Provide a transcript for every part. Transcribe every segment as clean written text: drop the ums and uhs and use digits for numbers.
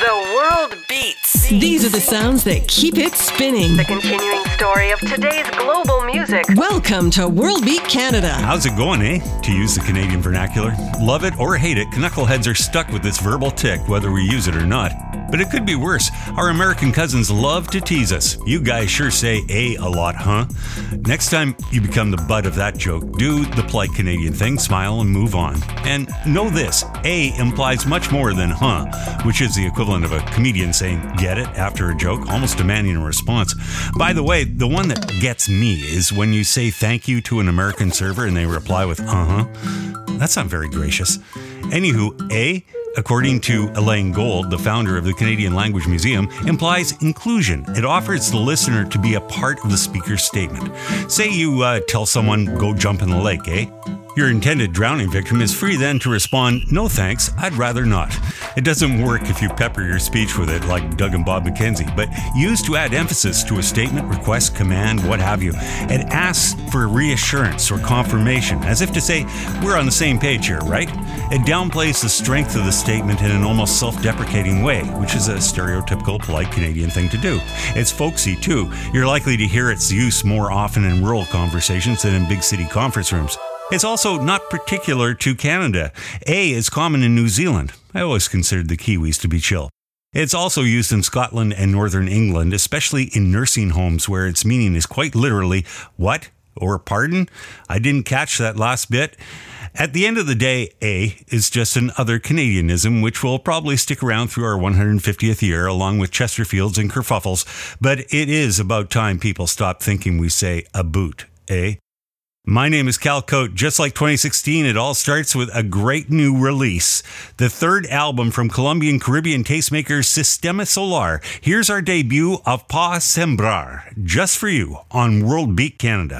The world beats. These are the sounds that keep it spinning. The continuing story of today's global music. Welcome to World Beat Canada. How's it going, eh? To use the Canadian vernacular. Love it or hate it, knuckleheads are stuck with this verbal tick, whether we use it or not. But it could be worse. Our American cousins love to tease us. You guys sure say a lot, huh? Next time you become the butt of that joke, do the polite Canadian thing, smile and move on. And know this, a implies much more than huh, which is the equivalent of a comedian saying get it after a joke, almost demanding a response. By the way, the one that gets me is when you say thank you to an American server and they reply with uh-huh. That's not very gracious. Anywho, a, according to Elaine Gold, the founder of the Canadian Language Museum, implies inclusion. It offers the listener to be a part of the speaker's statement. Say you tell someone, go jump in the lake, eh? Your intended drowning victim is free then to respond, no thanks, I'd rather not. It doesn't work if you pepper your speech with it like Doug and Bob McKenzie, but used to add emphasis to a statement, request, command, what have you. It asks for reassurance or confirmation, as if to say, we're on the same page here, right? It downplays the strength of the statement in an almost self-deprecating way, which is a stereotypical polite Canadian thing to do. It's folksy too. You're likely to hear its use more often in rural conversations than in big city conference rooms. It's also not particular to Canada. A is common in New Zealand. I always considered the Kiwis to be chill. It's also used in Scotland and Northern England, especially in nursing homes where its meaning is quite literally, what? Or pardon? I didn't catch that last bit. At the end of the day, A is just an other Canadianism, which will probably stick around through our 150th year, along with Chesterfields and kerfuffles. But it is about time people stop thinking we say a boot, eh? My name is Cal Cote. Just like 2016, it all starts with a great new release. The third album from Colombian Caribbean tastemakers Sistema Solar. Here's our debut of Pa Sembrar, just for you on World Beat Canada.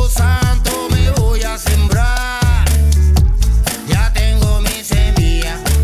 Ya tengo mi semilla.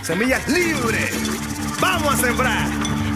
Semillas libres. Vamos a sembrar.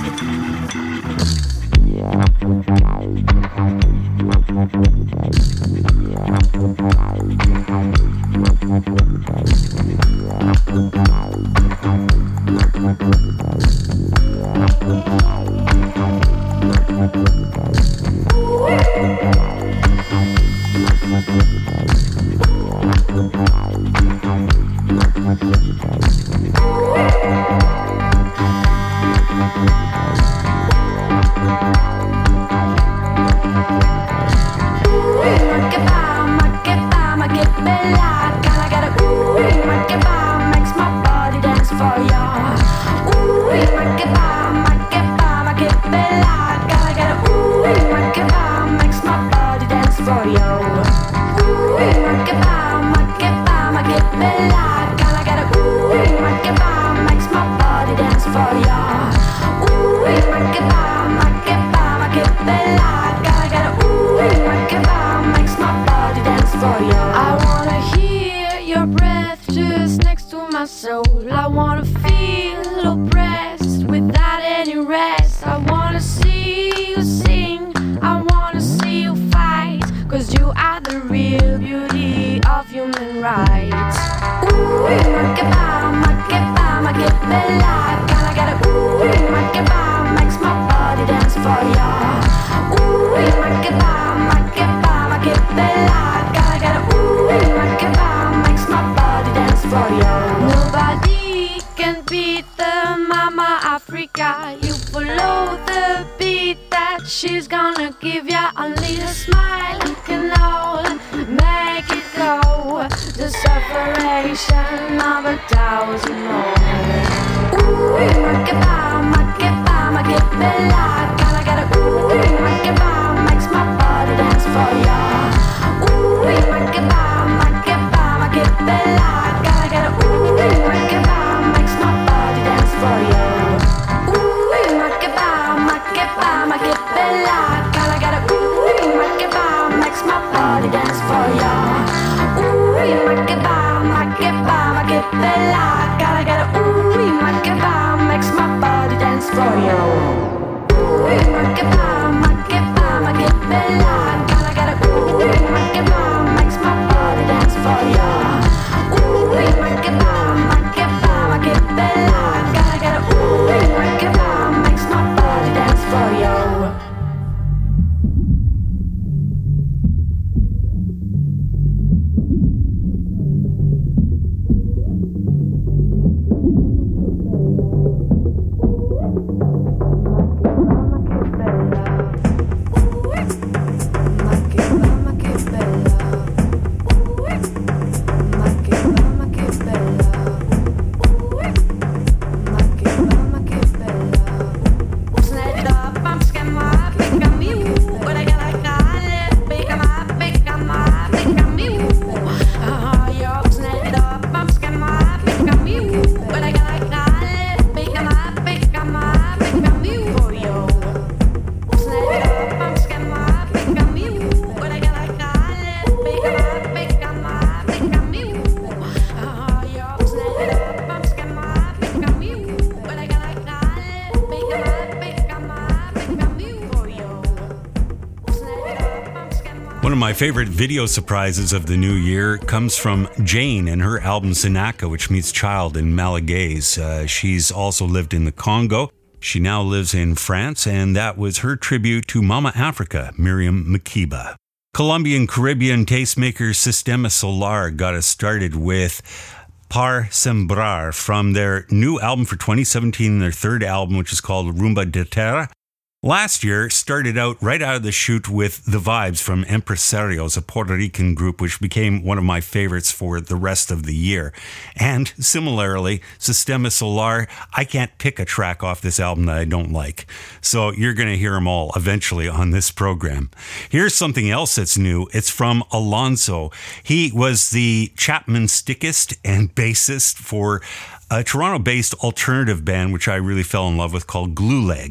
One of my favorite video surprises of the new year comes from Jane and her album Sinaka, which means child in Malagasy. She's also lived in the Congo. She now lives in France, and that was her tribute to Mama Africa, Miriam Makeba. Colombian Caribbean tastemaker Sistema Solar got us started with Par Sembrar from their new album for 2017, their third album, which is called Rumba de Terra. Last year started out right out of the chute with The Vibes from Empresarios, a Puerto Rican group which became one of my favorites for the rest of the year. And similarly, Sistema Solar, I can't pick a track off this album that I don't like. So you're going to hear them all eventually on this program. Here's something else that's new. It's from Alonso. He was the Chapman stickist and bassist for a Toronto-based alternative band which I really fell in love with called Glue Leg.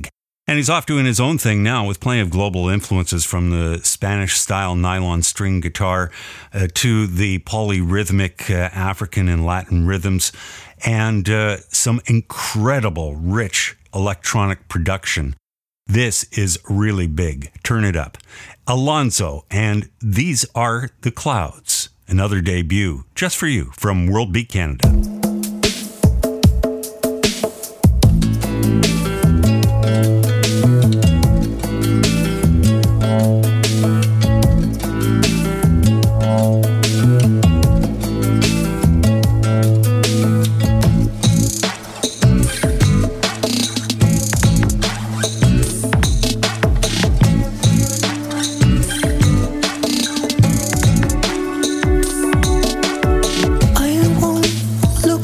And he's off doing his own thing now with plenty of global influences from the Spanish-style nylon string guitar to the polyrhythmic African and Latin rhythms, and some incredible, rich electronic production. This is really big. Turn it up. Alonzo, and These Are the Clouds. Another debut just for you from World Beat Canada. I won't look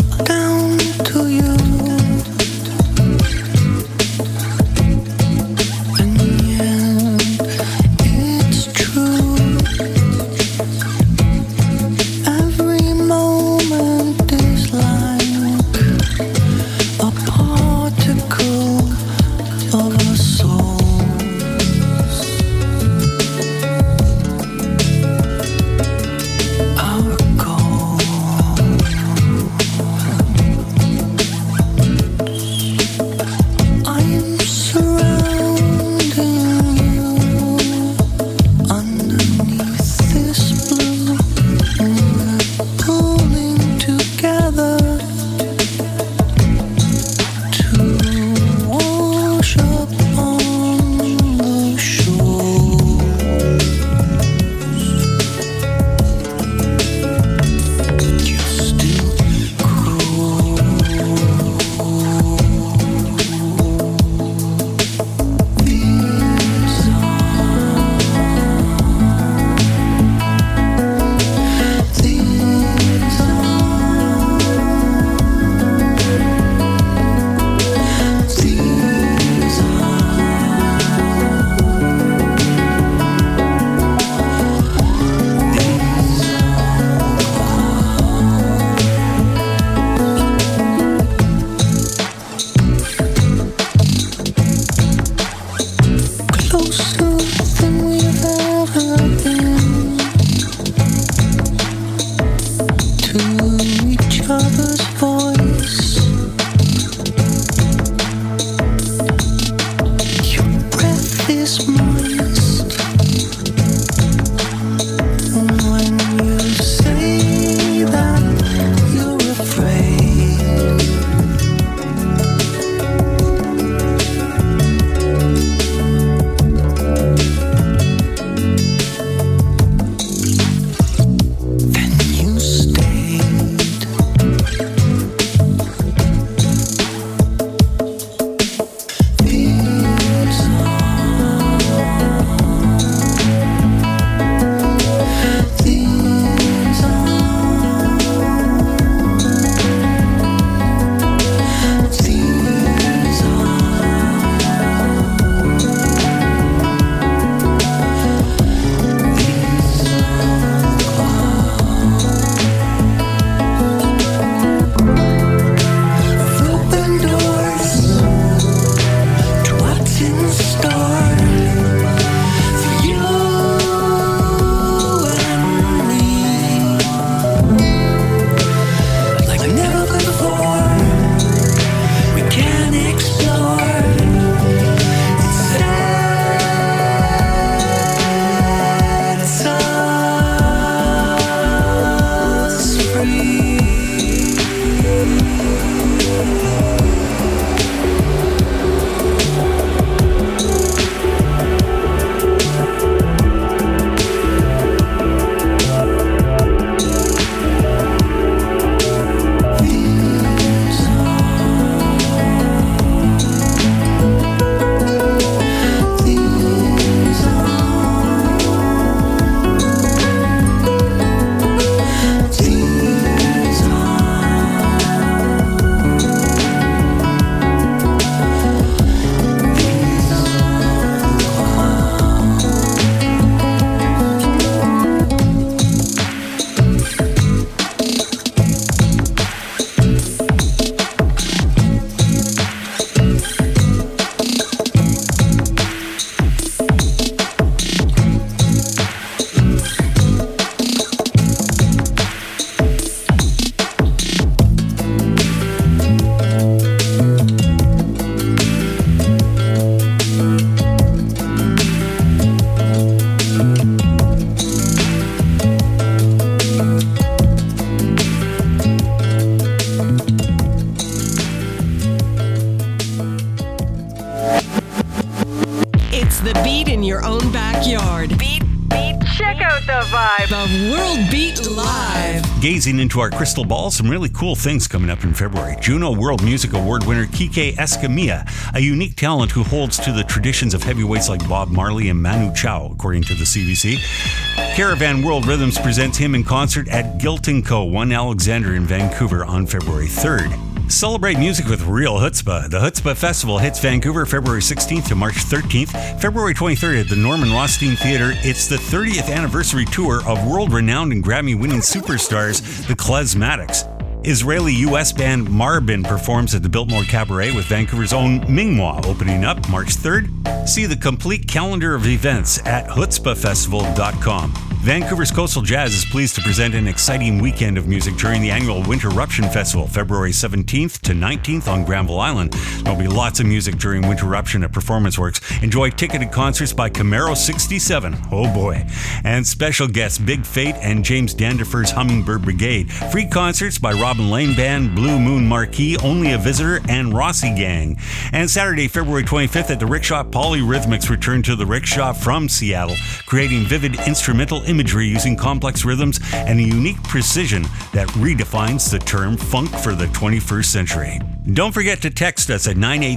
the vibe. The World Beat Live. Gazing into our crystal ball, some really cool things coming up in February. Juno World Music Award winner Kike Escamilla, a unique talent who holds to the traditions of heavyweights like Bob Marley and Manu Chao, according to the CBC. Caravan World Rhythms presents him in concert at Gilton Co. 1 Alexander in Vancouver on February 3rd. Celebrate music with real chutzpah. The Chutzpah Festival hits Vancouver February 16th to March 13th. February 23rd at the Norman Rothstein Theatre, it's the 30th anniversary tour of world-renowned and Grammy-winning superstars, the Klezmatics. Israeli-U.S. band Marbin performs at the Biltmore Cabaret with Vancouver's own Mingwa opening up March 3rd. See the complete calendar of events at chutzpahfestival.com. Vancouver's Coastal Jazz is pleased to present an exciting weekend of music during the annual Winterruption Festival, February 17th to 19th on Granville Island. There'll be lots of music during Winterruption at Performance Works. Enjoy ticketed concerts by Camaro 67, oh boy, and special guests Big Fate and James Dandifer's Hummingbird Brigade. Free concerts by Robin Lane Band, Blue Moon Marquee, Only a Visitor, and Rossi Gang. And Saturday, February 25th at the Rickshaw, Polyrhythmics return to the Rickshaw from Seattle, creating vivid instrumental imagery using complex rhythms and a unique precision that redefines the term funk for the 21st century. Don't forget to text us at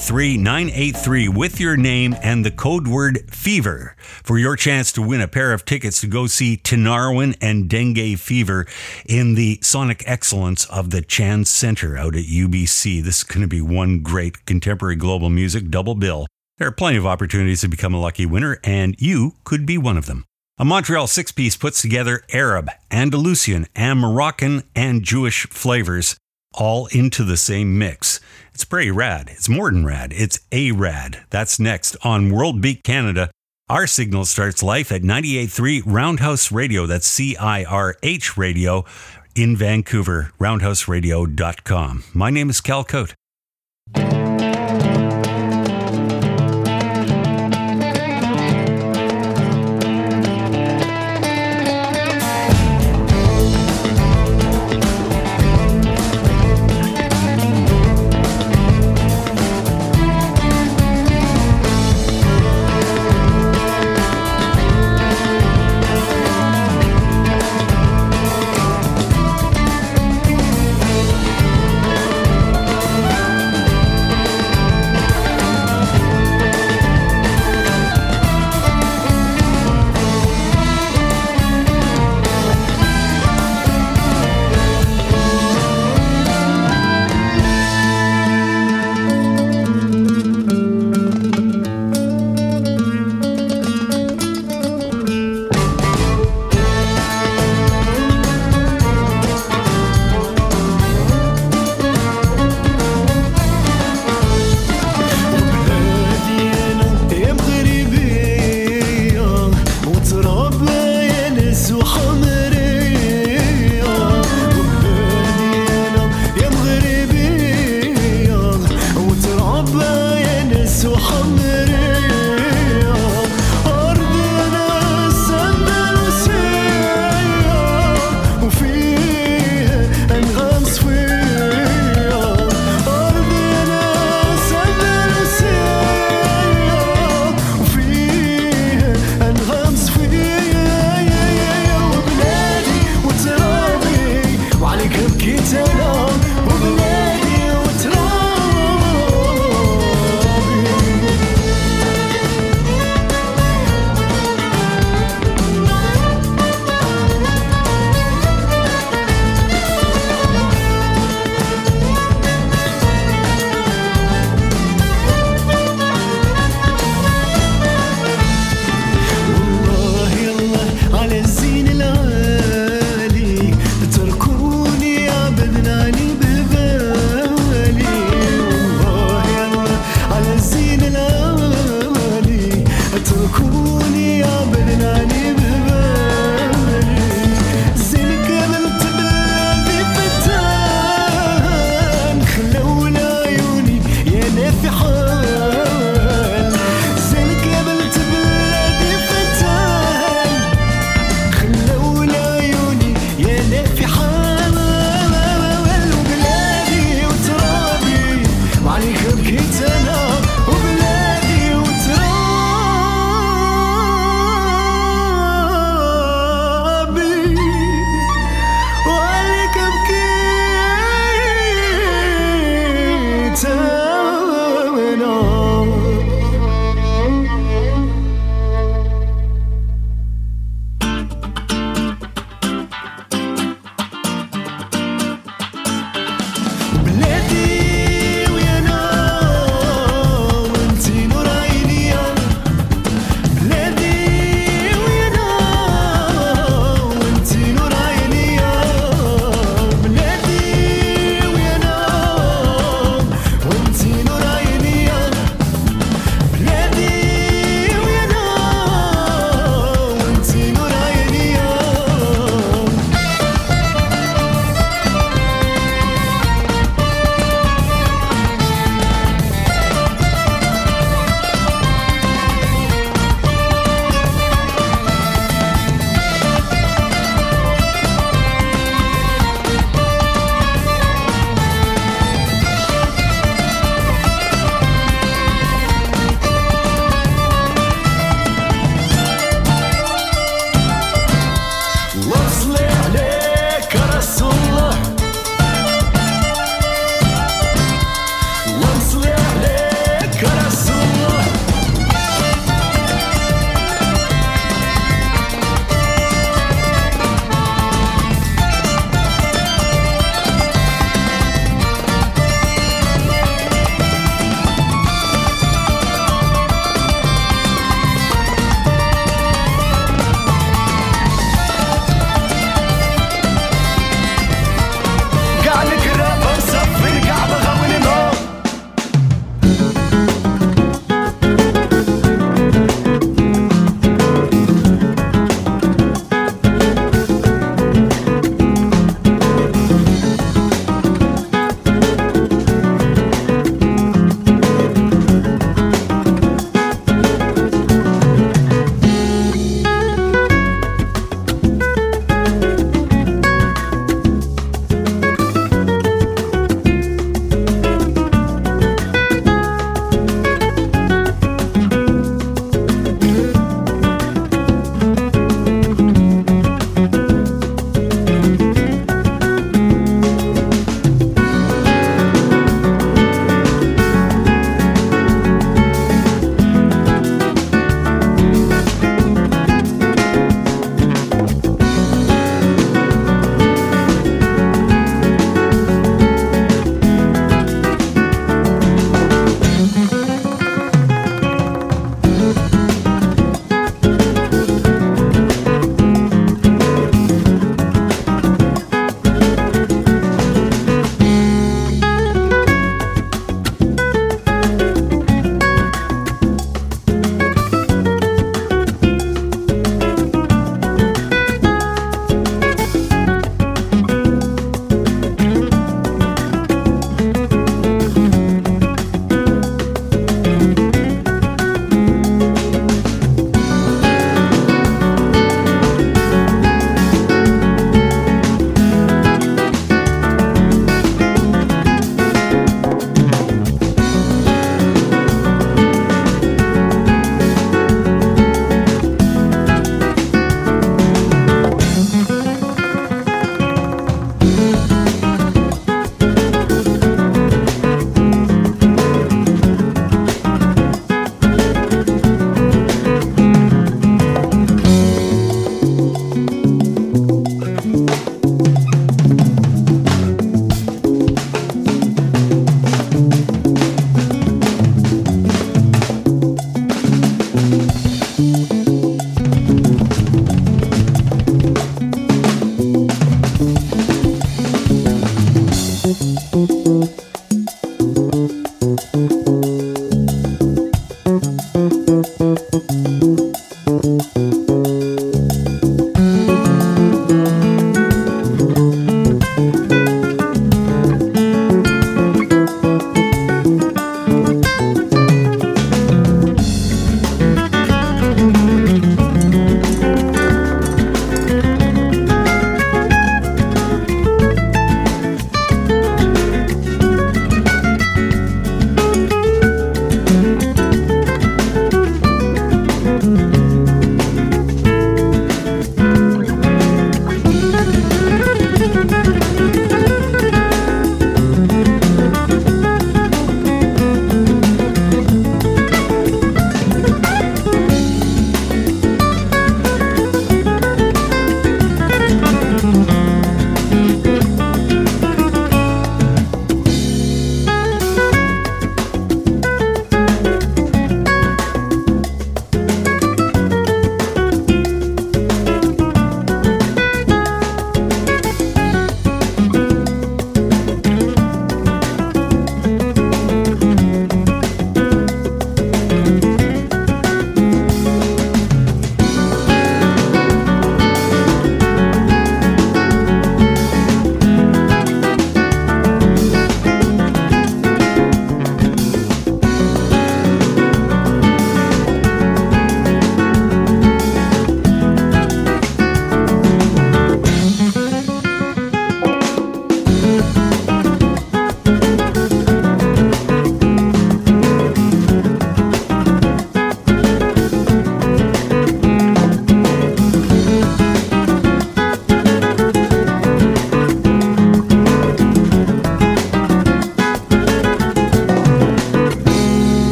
983-983 with your name and the code word FEVER for your chance to win a pair of tickets to go see Tinariwen and Dengue Fever in the Sonic Excellence of the Chan Center out at UBC. This is going to be one great contemporary global music double bill. There are plenty of opportunities to become a lucky winner, and you could be one of them. A Montreal six-piece puts together Arab, Andalusian, and Moroccan and Jewish flavors all into the same mix. It's pretty rad. It's more than rad. It's A-Rad. That's next on World Beat Canada. Our signal starts life at 98.3 Roundhouse Radio. That's CIRH Radio in Vancouver, roundhouseradio.com. My name is Cal Cote.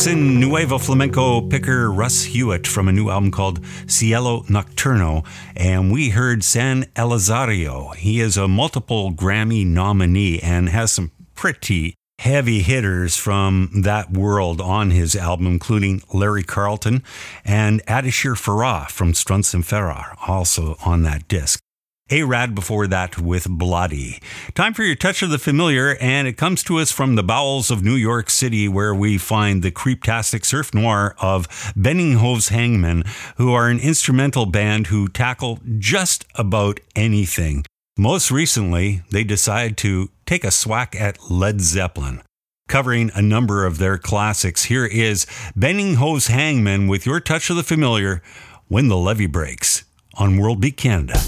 Texan Nuevo Flamenco picker Russ Hewitt from a new album called Cielo Nocturno, and we heard San Elizario. He is a multiple Grammy nominee and has some pretty heavy hitters from that world on his album, including Larry Carlton and Adishir Farah from Struns and Ferrar, also on that disc. A-Rad before that with Bloody. Time for your touch of the familiar, and it comes to us from the bowels of New York City, where we find the creeptastic surf noir of Benninghove's Hangmen, who are an instrumental band who tackle just about anything. Most recently, they decide to take a swack at Led Zeppelin. Covering a number of their classics, here is Benninghove's Hangmen with your touch of the familiar, When the Levee Breaks, on World Beat Canada.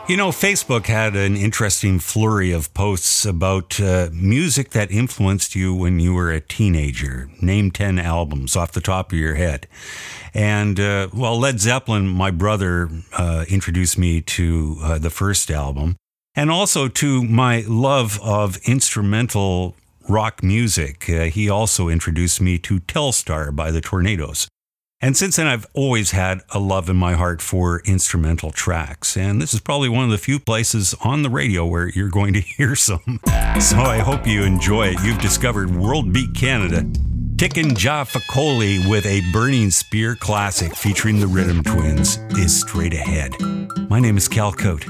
You know, Facebook had an interesting flurry of posts about music that influenced you when you were a teenager. Name 10 albums off the top of your head. And, Led Zeppelin, my brother, introduced me to the first album. And also to my love of instrumental rock music. He also introduced me to Telstar by the Tornadoes. And since then, I've always had a love in my heart for instrumental tracks. And this is probably one of the few places on the radio where you're going to hear some. So I hope you enjoy it. You've discovered World Beat Canada. Tikin Jah Fakoly with a Burning Spear classic featuring the Rhythm Twins is straight ahead. My name is Cal Cote.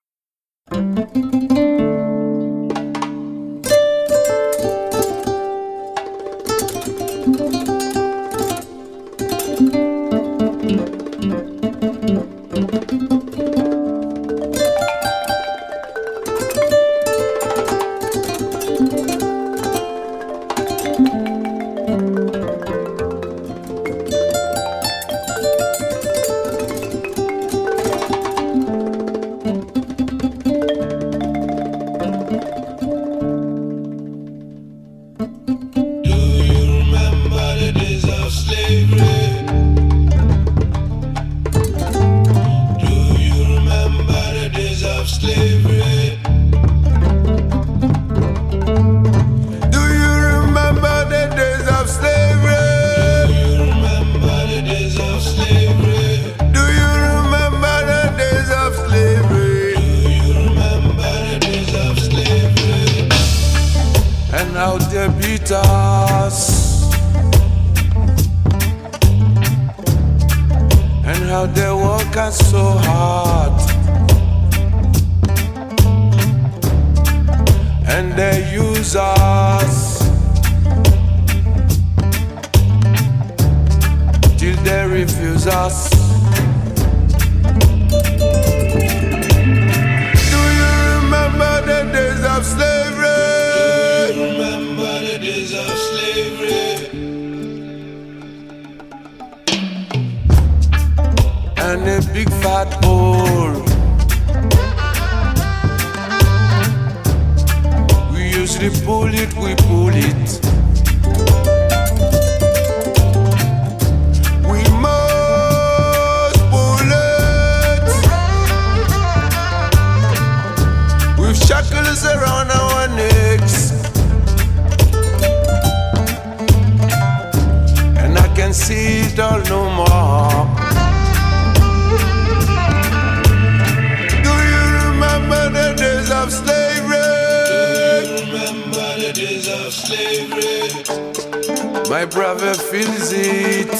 My brother feels it,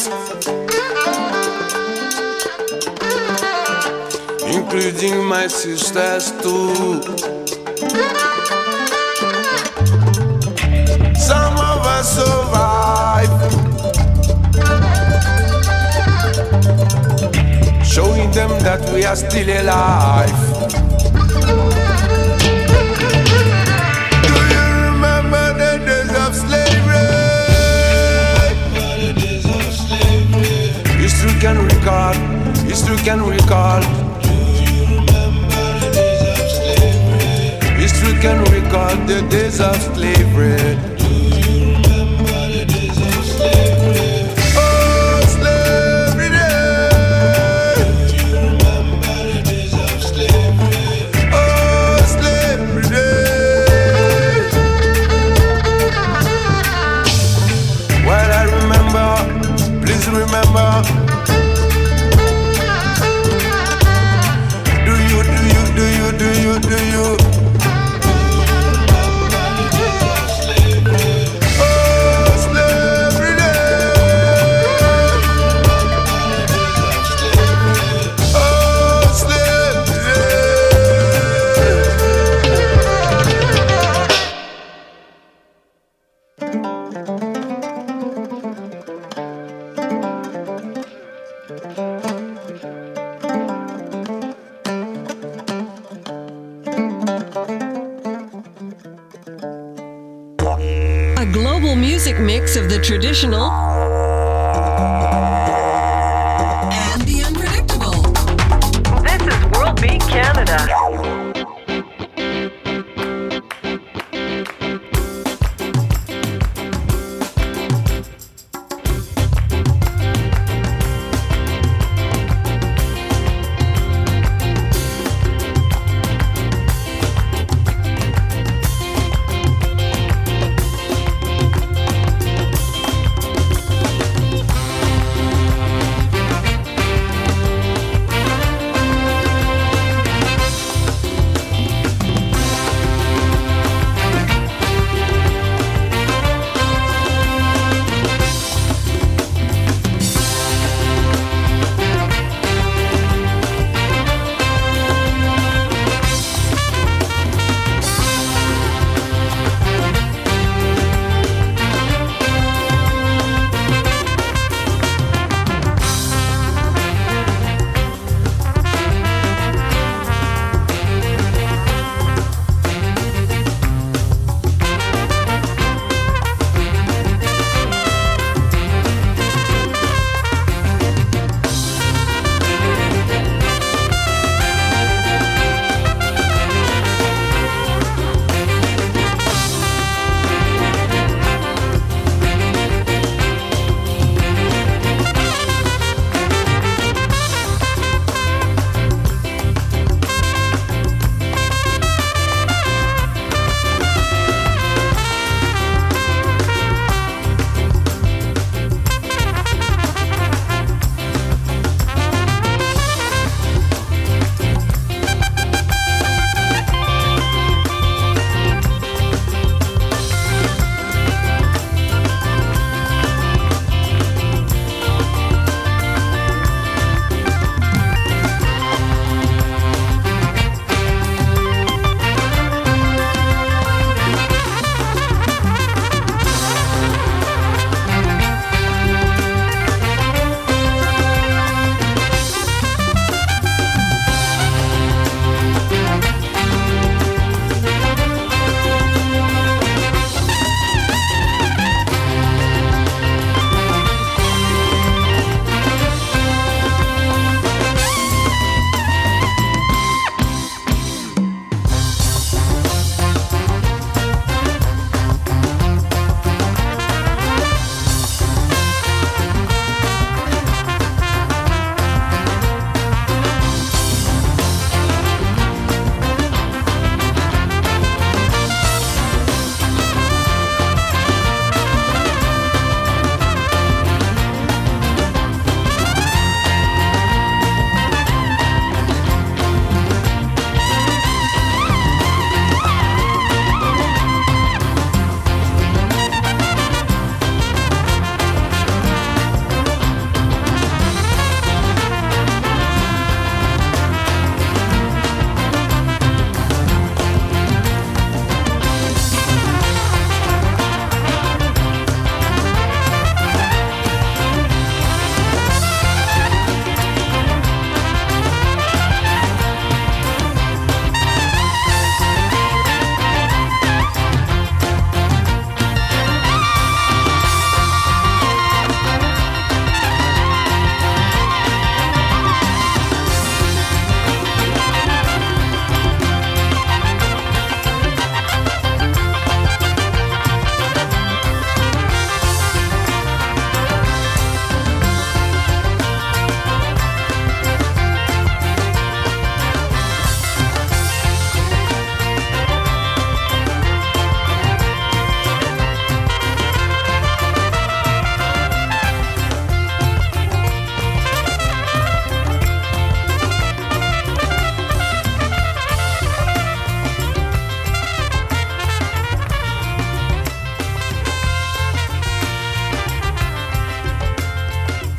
including my sisters too. Some of us survive, showing them that we are still alive. Do you remember the days of slavery? History can recall, history can recall. Do you remember the days of slavery? History can recall the days of slavery. Do you remember the days of slavery? Oh, slavery day. Do you remember the days of slavery? Oh, slavery day. Well, I remember, please remember. Do you? A global music mix of the traditional and the unpredictable. This is World Beat Canada.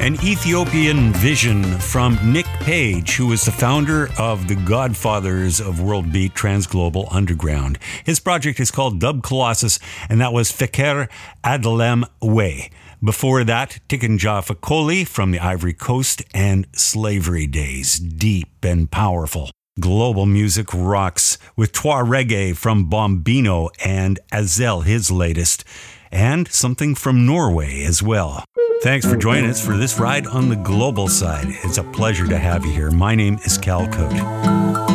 An Ethiopian Vision from Nick Page, who is the founder of the Godfathers of World Beat, Transglobal Underground. His project is called Dub Colossus, and that was Feker Adlem Way. Before that, Tikenja Fakoli from the Ivory Coast and Slavery Days, deep and powerful. Global music rocks with Trois Reggae from Bombino and Azel, his latest, and something from Norway as well. Thanks for joining us for this ride on the global side. It's a pleasure to have you here. My name is Cal Cote.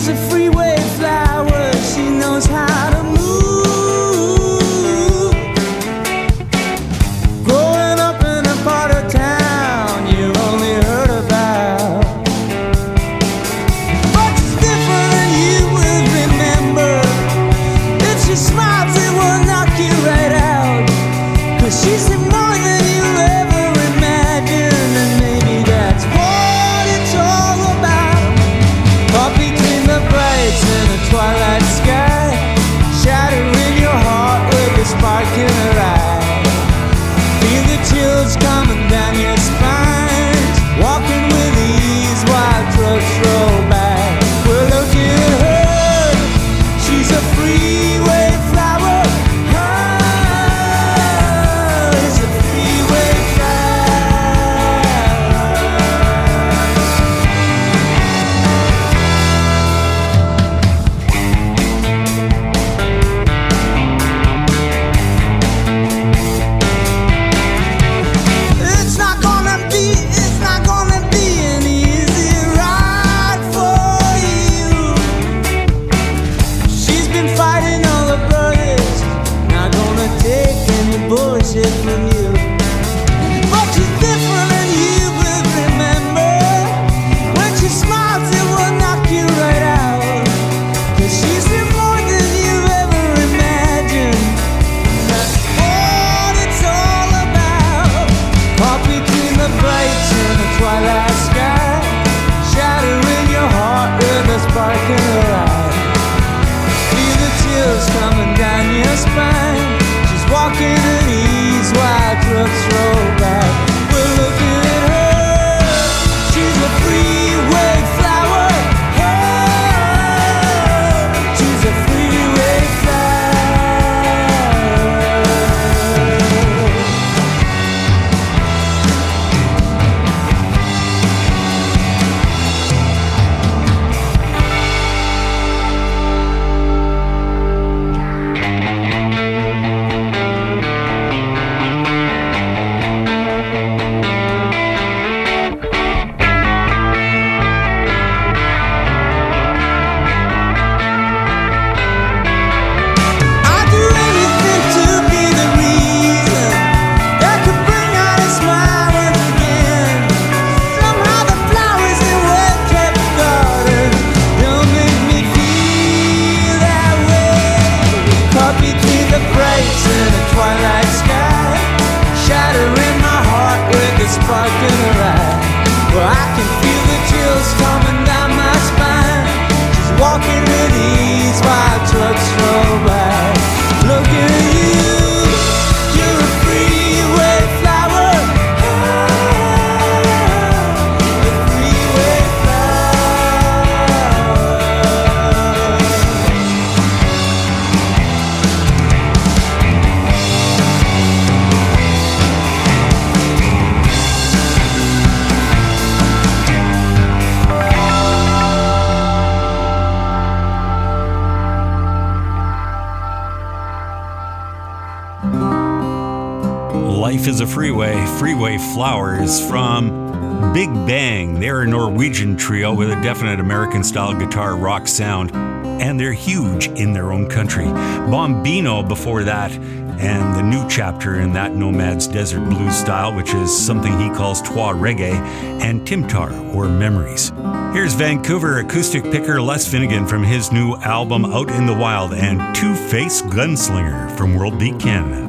She's a freeway flower, she knows how to move. Growing up in a part of town you only heard about, but she's different than you will remember. If she smiles it will knock you right out, 'cause she's more than you ever imagined. And maybe that's what it's all about. Caught between the brights and the twilight sky, shattering your heart with a spark in her eye. Feel the chills coming down your spine, walking with ease while trucks roll by. Well, look at her, she's a freeway flower. Oh, it's a freeway It's not gonna be an easy ride for you. She's been fighting all the brothers, not gonna take any bullshit from you. But she's different than you will remember. When she smiles it will knock you right out, 'cause she's more than you ever imagined. That's what it's all about. Caught between the brights and the twilight sky, shattering your heart with a spark in her eye. Feel the chills coming down your spine. She's walking at ease while trucks roll by. We're looking at her, she's a freeway flower. Hey, she's a freeway flower. I'd do anything to be the reason that could bring out a smile once again. Somehow the flowers in well-kept garden don't make me feel that way. Caught between the brights and the twilight sky, shattering my heart with a spark in her eye. Well, I can feel the chills coming down my spine. She's walking with ease while trucks roll by. Look at you, you're a freeway flower. Oh, a freeway flower. Life is a Freeway Flowers from Big Bang. They're a Norwegian trio with a definite American-style guitar rock sound, and they're huge in their own country. Bombino before that, and the new chapter in that Nomad's Desert Blues style, which is something he calls Twa Reggae, and Timtar, or Memories. Here's Vancouver acoustic picker Les Finnegan from his new album Out in the Wild, and Two-Face Gunslinger from World Beat Canada.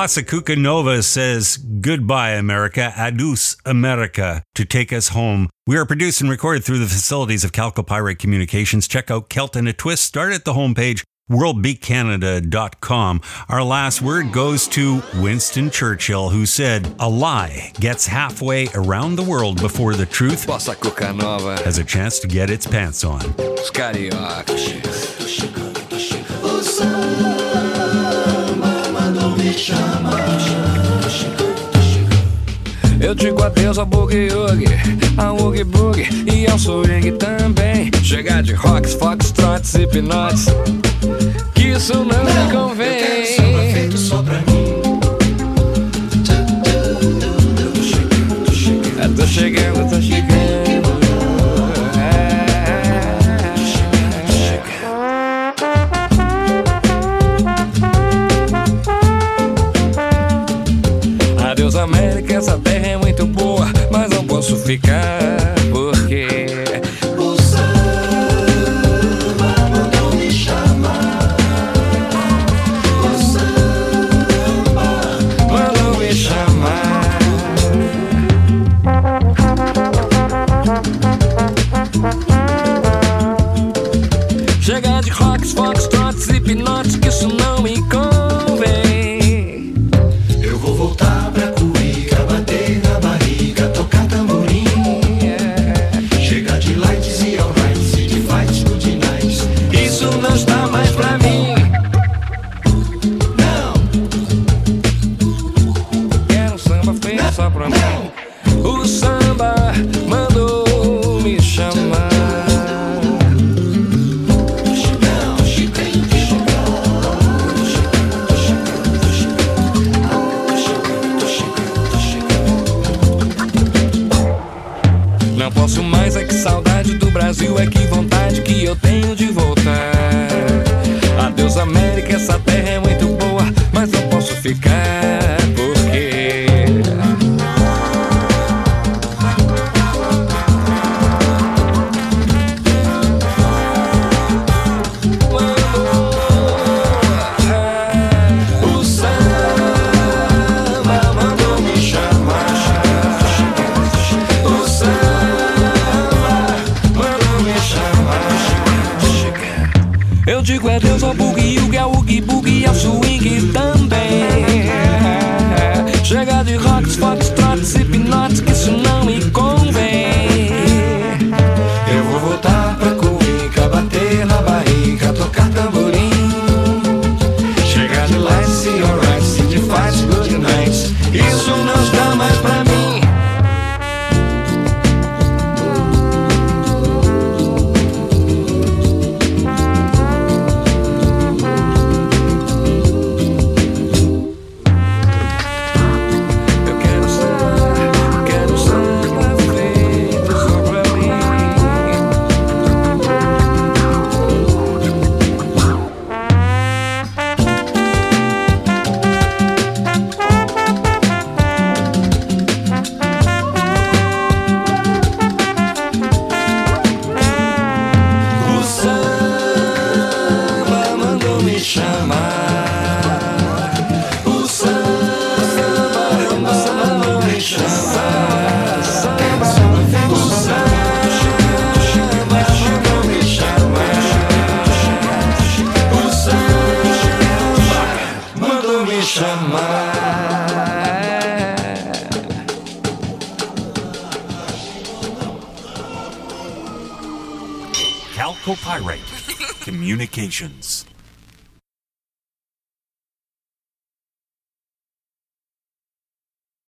Bossa Cuca Nova says, "Goodbye, America, adus, America," to take us home. We are produced and recorded through the facilities of Calcopyrite Communications. Check out Celt and a Twist. Start at the homepage, worldbeatcanada.com. Our last word goes to Winston Churchill, who said, "A lie gets halfway around the world before the truth Bossa Cuca Nova, has a chance to get its pants on." os cariocas. Eu digo adeus ao boogie-woogie, ao oogie-boogie e ao swing também. Chegar de rocks, foxtrots e pinotes, que isso não me convém. Eu quero samba feito só pra mim. Tô chegando, tô chegando. Adeus, América, essa terra é muito boa, mas não posso ficar, porque o samba mandou me chamar. O samba mandou me chamar. Chega de rocks, foxtrots e pinotes, que isso não me convém. Eu vou voltar pra cuíca, bater na barriga, tocar tamborim. Chega de lights e alrights, e de fights, good nights. Isso não está mais pra mim. Não. Quero um samba feito só pra mim. O samba mandou me chamar. Não posso mais, é que saudade do Brasil, é que vontade que eu tenho de voltar. Adeus, América, essa terra é muito boa, mas não posso ficar, porque o samba mandou me chamar. O samba mandou me chamar. Eu digo adeus ao boogie-woogie, ao oogie-boogie e ao swing também. Chega de rocks, foxtrots e pinotes, que isso não me convém. Eu vou voltar pra cuíca, bater na barriga, tocar tamborim. Chega de lights e alrights, e de fights, good nights. Isso não está mais pra mim. Eu quero samba feito só pra mim. O samba mandou me chamar. O samba mandou me chamar. O samba mandou me chamar. O samba mandou me chamar. Calcopyrite Communications.